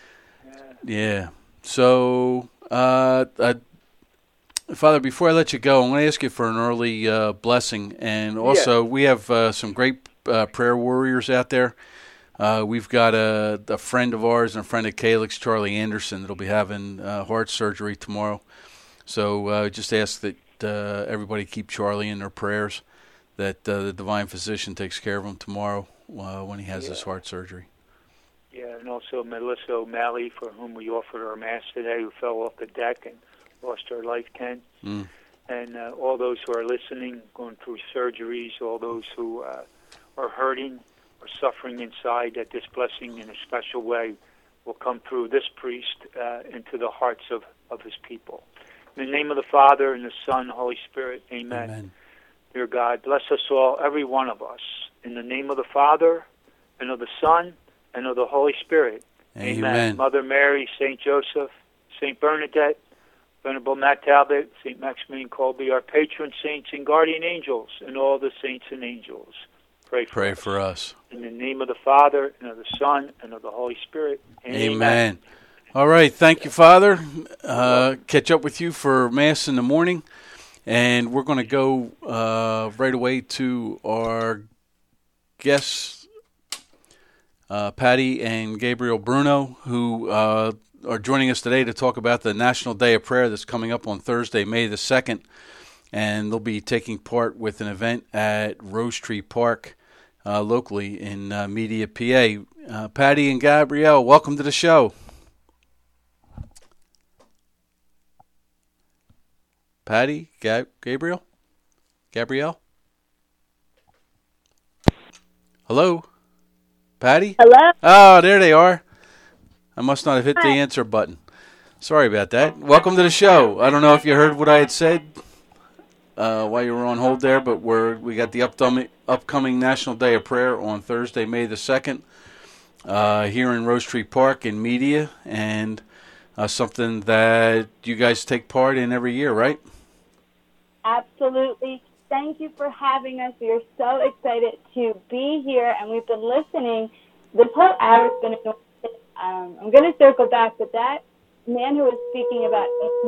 Yeah. yeah. So, uh, I, Father, before I let you go, I'm going to ask you for an early uh, blessing. And also, we have uh, some great uh, prayer warriors out there. Uh, we've got a, a friend of ours and a friend of Calix, Charlie Anderson, that'll be having uh, heart surgery tomorrow. So uh, just ask that uh, everybody keep Charlie in their prayers, that uh, the Divine Physician takes care of him tomorrow uh, when he has Yeah. his heart surgery. Yeah, and also Melissa O'Malley, for whom we offered our Mass today, who fell off the deck and lost her life, Ken. Mm. And uh, all those who are listening, going through surgeries, all those who uh, are hurting or suffering inside, that this blessing in a special way will come through this priest uh, into the hearts of, of his people. In the name of the Father, and the Son, and the Holy Spirit, amen. Amen. Dear God, bless us all, every one of us. In the name of the Father, and of the Son, and of the Holy Spirit, amen. Amen. Mother Mary, Saint Joseph, Saint Bernadette, Venerable Matt Talbot, Saint Maximilian Colby, our patron saints and guardian angels, and all the saints and angels. Pray for Pray us. for us. In the name of the Father, and of the Son, and of the Holy Spirit, amen. Amen. All right. Thank you, Father. Uh, catch up with you for Mass in the morning. And we're going to go uh, right away to our guests, uh, Patty and Gabriel Bruno, who uh, are joining us today to talk about the National Day of Prayer that's coming up on Thursday, May the second. And they'll be taking part with an event at Rose Tree Park uh, locally in uh, Media, P A. Uh, Patty and Gabrielle, welcome to the show. Patty, Gab- Gabriel, Gabrielle. Hello, Patty? Hello? Oh, there they are. I must not have hit the answer button. Sorry about that. Welcome to the show. I don't know if you heard what I had said uh, while you were on hold there, but we're, we got the upcoming, upcoming National Day of Prayer on Thursday, May the second, uh, here in Rose Tree Park in Media, and uh, something that you guys take part in every year, right? Absolutely. Thank you for having us. We are so excited to be here, and we've been listening. This whole hour has been um, I'm going to circle back, but that man who was speaking about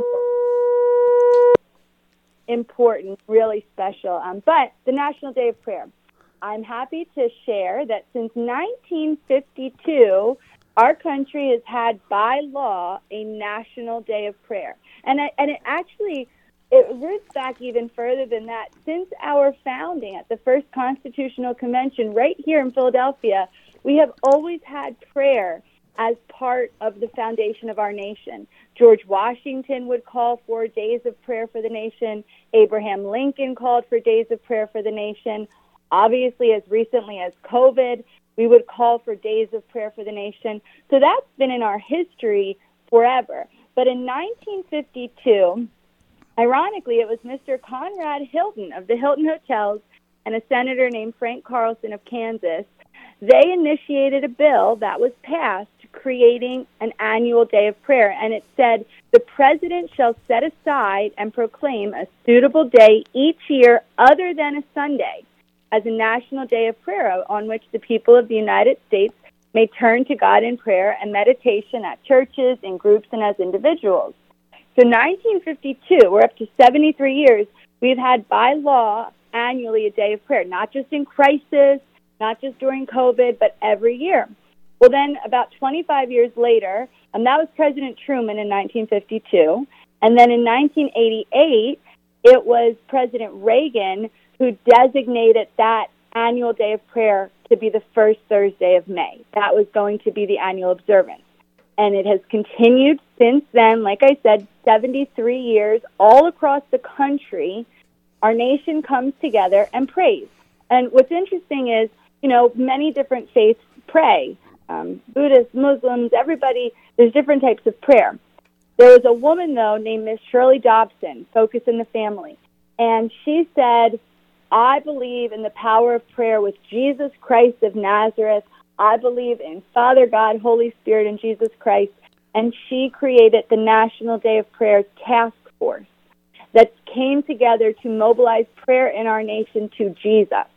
important, really special. Um, but the National Day of Prayer. I'm happy to share that since nineteen fifty-two, our country has had by law a National Day of Prayer. And, I, and it actually, it roots back even further than that. Since our founding at the first Constitutional Convention right here in Philadelphia, we have always had prayer as part of the foundation of our nation. George Washington would call for days of prayer for the nation. Abraham Lincoln called for days of prayer for the nation. Obviously, as recently as COVID, we would call for days of prayer for the nation. So that's been in our history forever. But in nineteen fifty-two, ironically, it was Mister Conrad Hilton of the Hilton Hotels and a senator named Frank Carlson of Kansas. They initiated a bill that was passed creating an annual day of prayer, and it said, the president shall set aside and proclaim a suitable day each year other than a Sunday as a national day of prayer on which the people of the United States may turn to God in prayer and meditation at churches, in groups, and as individuals. So nineteen fifty-two, we're up to seventy-three years, we've had by law annually a day of prayer, not just in crisis, not just during COVID, but every year. Well, then about twenty-five years later, and that was President Truman in nineteen fifty-two, and then in nineteen eighty-eight, it was President Reagan who designated that annual day of prayer to be the first Thursday of May. That was going to be the annual observance. And it has continued since then, like I said, seventy-three years, all across the country. Our nation comes together and prays. And what's interesting is, you know, many different faiths pray. Um, Buddhists, Muslims, everybody, there's different types of prayer. There was a woman, though, named Miss Shirley Dobson, Focus in the Family, and she said, I believe in the power of prayer with Jesus Christ of Nazareth. I believe in Father God, Holy Spirit, and Jesus Christ, and she created the National Day of Prayer Task Force that came together to mobilize prayer in our nation to Jesus.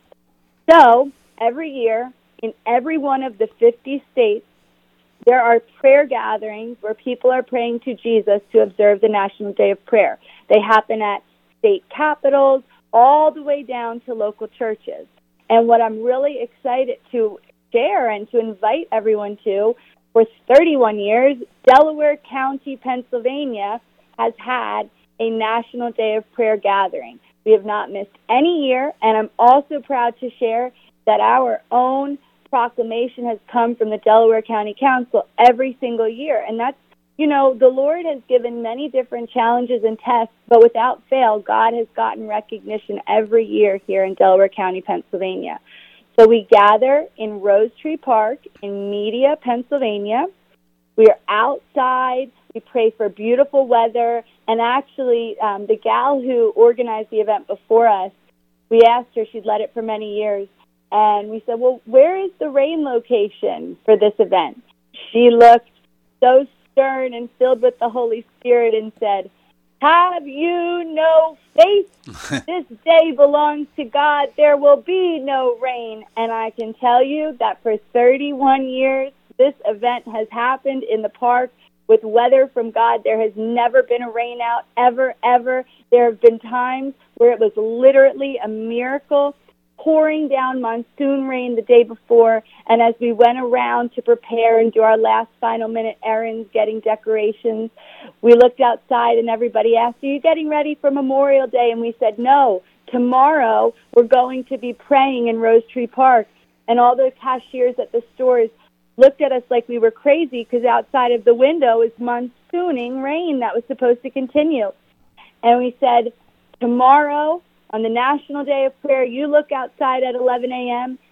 So, every year, in every one of the fifty states, there are prayer gatherings where people are praying to Jesus to observe the National Day of Prayer. They happen at state capitals, all the way down to local churches. And what I'm really excited to share and to invite everyone to, for thirty-one years, Delaware County, Pennsylvania, has had a National Day of Prayer gathering. We have not missed any year, and I'm also proud to share that our own proclamation has come from the Delaware County Council every single year. And that's, you know, the Lord has given many different challenges and tests, but without fail, God has gotten recognition every year here in Delaware County, Pennsylvania. So we gather in Rose Tree Park in Media, Pennsylvania. We are outside. We pray for beautiful weather. And actually, um, the gal who organized the event before us, we asked her, she'd led it for many years, and we said, well, where is the rain location for this event? She looked so stern and filled with the Holy Spirit and said, have you no faith? This day belongs to God. There will be no rain. And I can tell you that for thirty-one years, this event has happened in the park with weather from God. There has never been a rain out, ever, ever. There have been times where it was literally a miracle, pouring down monsoon rain the day before, and as we went around to prepare and do our last final minute errands, getting decorations, we looked outside and everybody asked, are you getting ready for Memorial Day? And we said, no, tomorrow we're going to be praying in Rose Tree Park. And all the cashiers at the stores looked at us like we were crazy because outside of the window is monsooning rain that was supposed to continue. And we said, tomorrow, on the National Day of Prayer, you look outside at eleven a.m.,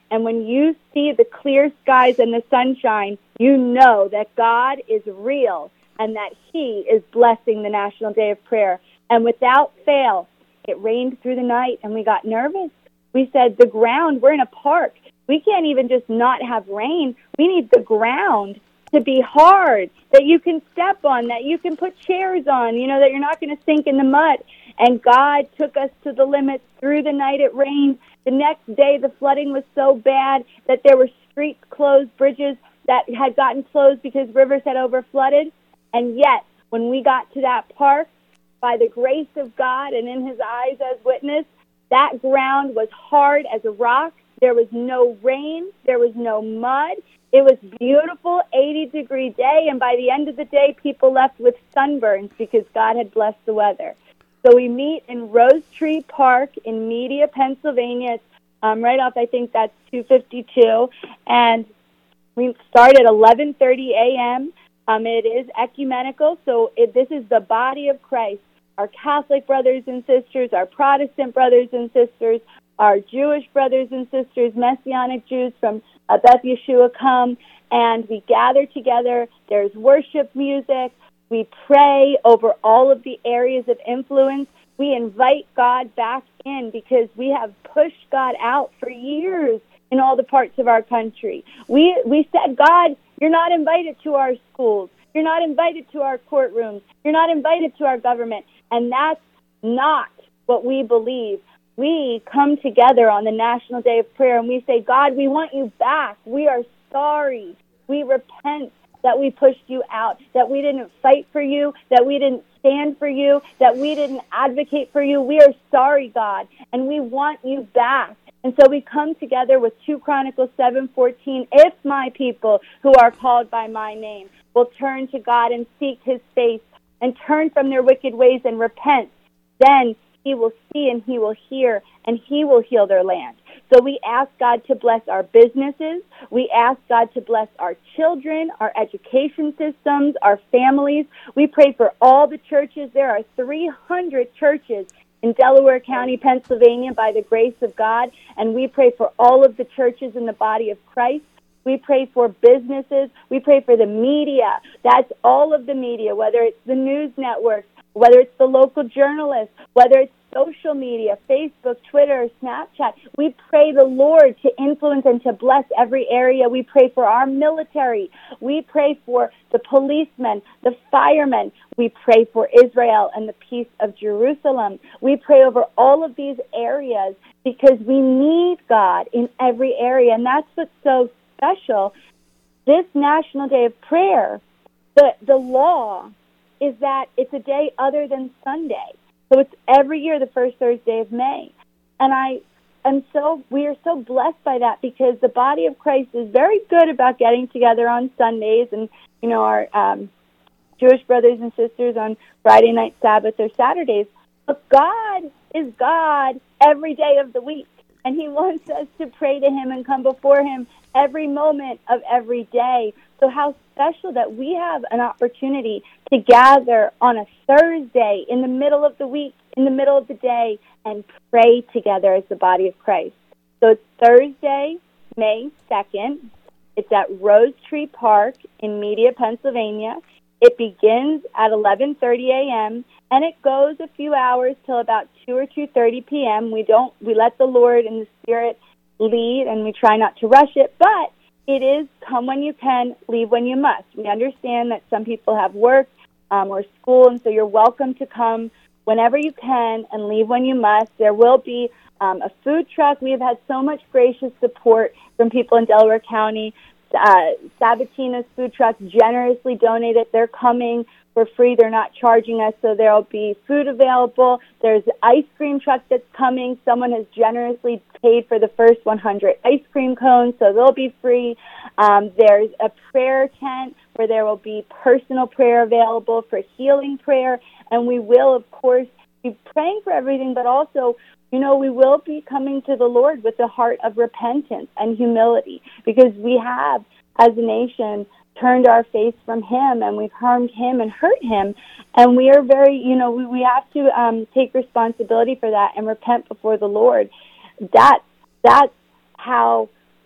And when you see the clear skies and the sunshine, you know that God is real and that he is blessing the National Day of Prayer. And without fail, it rained through the night, and we got nervous. We said, the ground, we're in a park. We can't even just not have rain. We need the ground to be hard, that you can step on, that you can put chairs on, you know, that you're not going to sink in the mud. And God took us to the limits. Through the night it rained. The next day the flooding was so bad that there were streets closed, bridges that had gotten closed because rivers had overflooded. And yet, when we got to that park, by the grace of God and in his eyes as witness, that ground was hard as a rock. There was no rain. There was no mud. It was beautiful, eighty-degree day, and by the end of the day, people left with sunburns because God had blessed the weather. So we meet in Rose Tree Park in Media, Pennsylvania. It's um, right off, I think that's two fifty-two, and we start at eleven thirty a.m. Um, it is ecumenical, so it, this is the body of Christ. Our Catholic brothers and sisters, our Protestant brothers and sisters, our Jewish brothers and sisters, Messianic Jews from uh, Beth Yeshua come, and we gather together. There's worship music. We pray over all of the areas of influence. We invite God back in because we have pushed God out for years in all the parts of our country. We we said, God, you're not invited to our schools. You're not invited to our courtrooms. You're not invited to our government. And that's not what we believe. We come together on the National Day of Prayer and we say, God, we want you back. We are sorry. We repent that we pushed you out, that we didn't fight for you, that we didn't stand for you, that we didn't advocate for you. We are sorry, God, and we want you back. And so we come together with Second Chronicles seven fourteen. If my people who are called by my name will turn to God and seek his face and turn from their wicked ways and repent, then he will see and he will hear and he will heal their land. So we ask God to bless our businesses. We ask God to bless our children, our education systems, our families. We pray for all the churches. There are three hundred churches in Delaware County, Pennsylvania, by the grace of God. And we pray for all of the churches in the body of Christ. We pray for businesses. We pray for the media. That's all of the media, whether it's the news networks, whether it's the local journalists, whether it's social media, Facebook, Twitter, Snapchat. We pray the Lord to influence and to bless every area. We pray for our military. We pray for the policemen, the firemen. We pray for Israel and the peace of Jerusalem. We pray over all of these areas because we need God in every area. And that's what's so special. This National Day of Prayer, the, the law is that it's a day other than Sunday. So it's every year the first Thursday of May. And I am so, we are so blessed by that because the body of Christ is very good about getting together on Sundays and, you know, our um, Jewish brothers and sisters on Friday night, Sabbath, or Saturdays. But God is God every day of the week. And he wants us to pray to him and come before him every moment of every day. So how special that we have an opportunity to gather on a Thursday in the middle of the week, in the middle of the day, and pray together as the body of Christ. So it's Thursday, May second. It's at Rose Tree Park in Media, Pennsylvania. It begins at eleven thirty a.m., and it goes a few hours till about two or two thirty p.m. We don't, we let the Lord and the Spirit lead, and we try not to rush it, but it is come when you can, leave when you must. We understand that some people have work um, or school, and so you're welcome to come whenever you can and leave when you must. There will be um, a food truck. We have had so much gracious support from people in Delaware County. Uh, Sabatina's food truck generously donated. They're coming for free. They're not charging us, so there will be food available. There's an ice cream truck that's coming. Someone has generously paid for the first one hundred ice cream cones, so they'll be free. Um, there's a prayer tent where there will be personal prayer available for healing prayer, and we will, of course, be praying for everything, but also, you know, we will be coming to the Lord with a heart of repentance and humility because we have, as a nation, turned our face from him and we've harmed him and hurt him. And we are very, you know, we, we have to um, take responsibility for that and repent before the Lord. That, that's how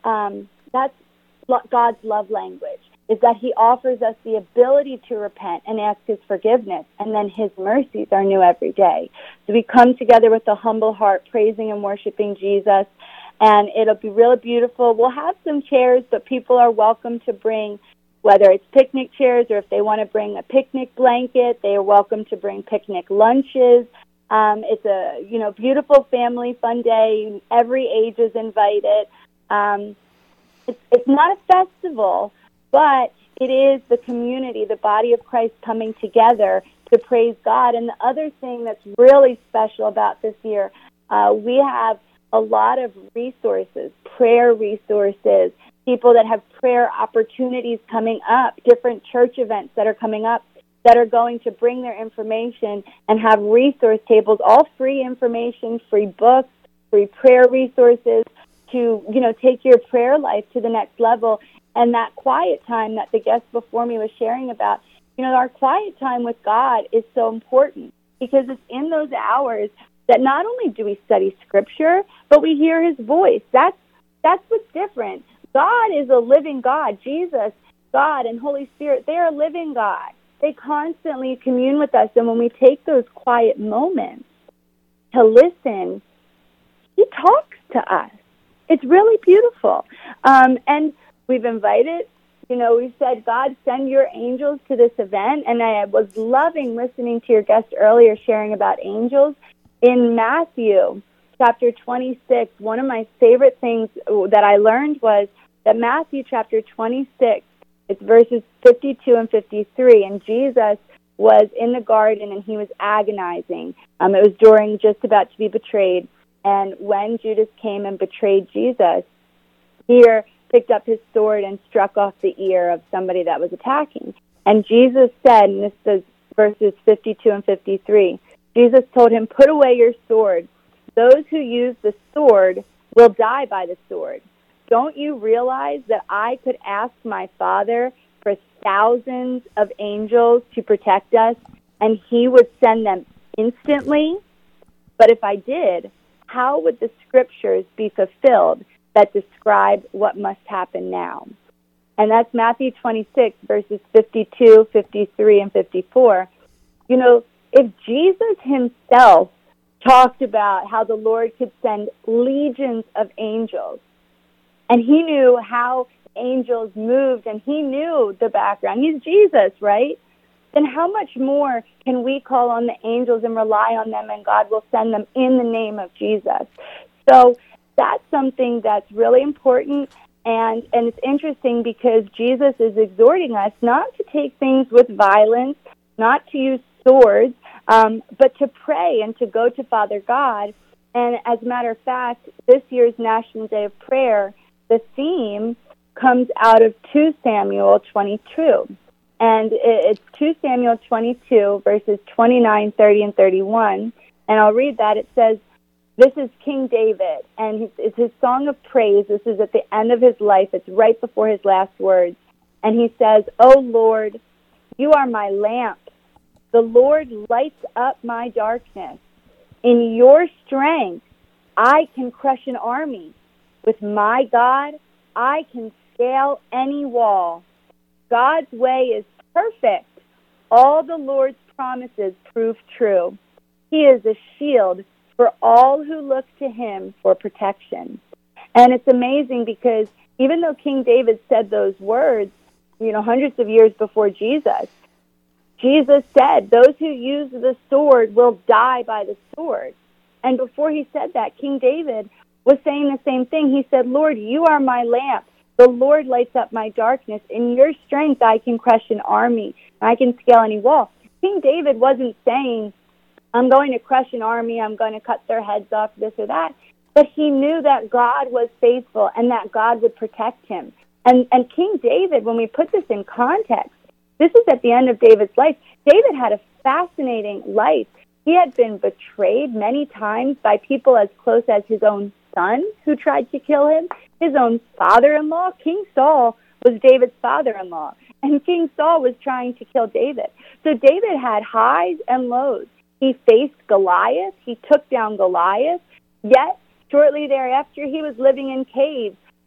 um, that's God's love language, is that he offers us the ability to repent and ask his forgiveness, and then his mercies are new every day. So we come together with a humble heart, praising and worshiping Jesus, and it'll be really beautiful. We'll have some chairs, but people are welcome to bring, whether it's picnic chairs or if they want to bring a picnic blanket, they are welcome to bring picnic lunches. Um, it's a, you know, beautiful family fun day. Every age is invited. Um, it's, it's not a festival, but it is the community, the body of Christ coming together to praise God. And the other thing that's really special about this year, uh, we have a lot of resources, prayer resources, people that have prayer opportunities coming up, different church events that are coming up that are going to bring their information and have resource tables, all free information, free books, free prayer resources to, you know, take your prayer life to the next level. And that quiet time that the guest before me was sharing about, you know, our quiet time with God is so important because it's in those hours that not only do we study Scripture, but we hear his voice. That's, that's what's different. God is a living God. Jesus, God, and Holy Spirit, they are a living God. They constantly commune with us. And when we take those quiet moments to listen, he talks to us. It's really beautiful. Um, and we've invited, you know, we've said, God, send your angels to this event. And I was loving listening to your guest earlier sharing about angels. In Matthew chapter twenty-six, one of my favorite things that I learned was that Matthew chapter twenty-six, it's verses fifty-two and fifty-three, and Jesus was in the garden and he was agonizing. Um, it was during just about to be betrayed. And when Judas came and betrayed Jesus, Peter picked up his sword and struck off the ear of somebody that was attacking. And Jesus said, and this is verses fifty-two and fifty-three, Jesus told him, put away your sword. Those who use the sword will die by the sword. Don't you realize that I could ask my Father for thousands of angels to protect us, and he would send them instantly? But if I did, how would the Scriptures be fulfilled that describe what must happen now? And that's Matthew twenty-six, verses fifty-two, fifty-three, and fifty-four. You know, if Jesus himself talked about how the Lord could send legions of angels, and he knew how angels moved, and he knew the background, he's Jesus, right? Then how much more can we call on the angels and rely on them, and God will send them in the name of Jesus? So that's something that's really important, and, and it's interesting because Jesus is exhorting us not to take things with violence, not to use swords, um, but to pray and to go to Father God. And as a matter of fact, this year's National Day of Prayer, the theme comes out of Second Samuel twenty-two. And it's Second Samuel twenty-two, verses twenty-nine, thirty, and thirty-one. And I'll read that. It says, this is King David, and it's his song of praise. This is at the end of his life. It's right before his last words. And he says, O Lord, you are my lamp. The Lord lights up my darkness. In your strength, I can crush an army. With my God, I can scale any wall. God's way is perfect. All the Lord's promises prove true. He is a shield for all who look to him for protection. And it's amazing because even though King David said those words, you know, hundreds of years before Jesus, Jesus said, those who use the sword will die by the sword. And before he said that, King David was saying the same thing. He said, Lord, you are my lamp. The Lord lights up my darkness. In your strength, I can crush an army. I can scale any wall. King David wasn't saying, I'm going to crush an army. I'm going to cut their heads off, this or that. But he knew that God was faithful and that God would protect him. And, and King David, when we put this in context, this is at the end of David's life. David had a fascinating life. He had been betrayed many times by people as close as his own son who tried to kill him, his own father-in-law. King Saul was David's father-in-law, and King Saul was trying to kill David. So David had highs and lows. He faced Goliath. He took down Goliath. Yet, shortly thereafter, he was living in caves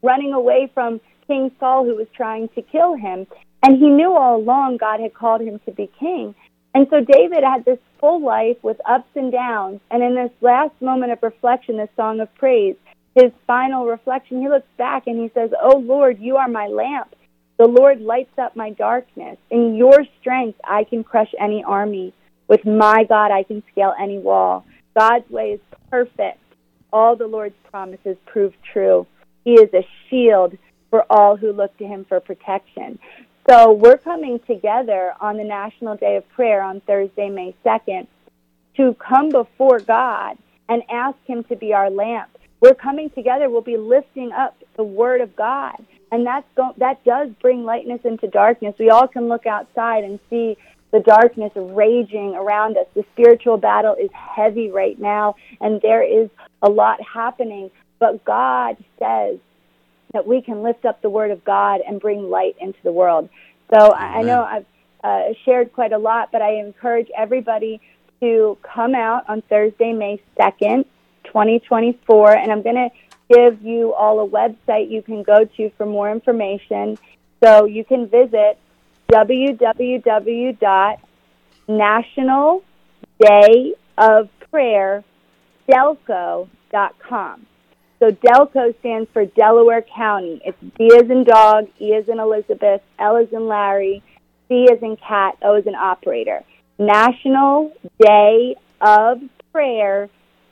running away from King Saul, who was trying to kill him. And he knew all along God had called him to be king. And so David had this full life with ups and downs. And in this last moment of reflection, this song of praise, his final reflection, he looks back and he says, "Oh, Lord, you are my lamp. The Lord lights up my darkness. In your strength, I can crush any army. With my God, I can scale any wall. God's way is perfect. All the Lord's promises prove true. He is a shield for all who look to him for protection." So we're coming together on the National Day of Prayer on Thursday, May second, to come before God and ask him to be our lamp. We're coming together. We'll be lifting up the Word of God. And that's go- that does bring lightness into darkness. We all can look outside and see the darkness raging around us. The spiritual battle is heavy right now, and there is a lot happening. But God says that we can lift up the Word of God and bring light into the world. So I, I know I've uh, shared quite a lot, but I encourage everybody to come out on Thursday, May second, twenty twenty-four, and I'm going to give you all a website you can go to for more information. So you can visit w w w dot national day of prayer delco dot com. So Delco stands for Delaware County. It's D as in dog, E as in Elizabeth, L as in Larry, C as in cat, O as in operator. National Day of Prayer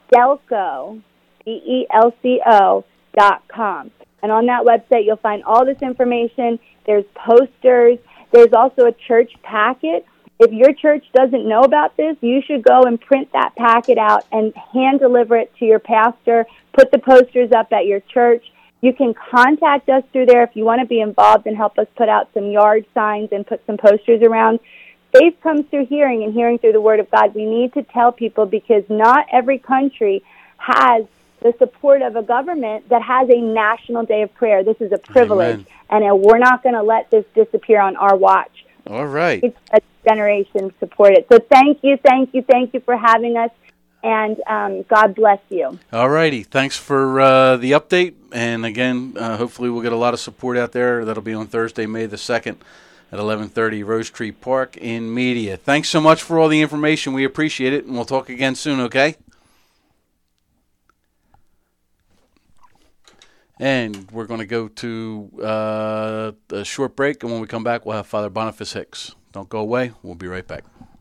Delco, D E L C O dot com. And on that website, you'll find all this information. There's posters. There's also a church packet. If your church doesn't know about this, you should go and print that packet out and hand deliver it to your pastor. Put the posters up at your church. You can contact us through there if you want to be involved and help us put out some yard signs and put some posters around. Faith comes through hearing, and hearing through the Word of God. We need to tell people, because not every country has the support of a government that has a national day of prayer. This is a privilege, Amen. And we're not going to let this disappear on our watch. All right. It's a generation support it. So thank you, thank you, thank you for having us, and um, God bless you. All righty. Thanks for uh, the update. And again, uh, hopefully we'll get a lot of support out there. That'll be on Thursday, May the second at eleven thirty Rose Tree Park in Media. Thanks so much for all the information. We appreciate it, and we'll talk again soon, okay? And we're going to go to uh, a short break, and when we come back, we'll have Father Boniface Hicks. Don't go away. We'll be right back.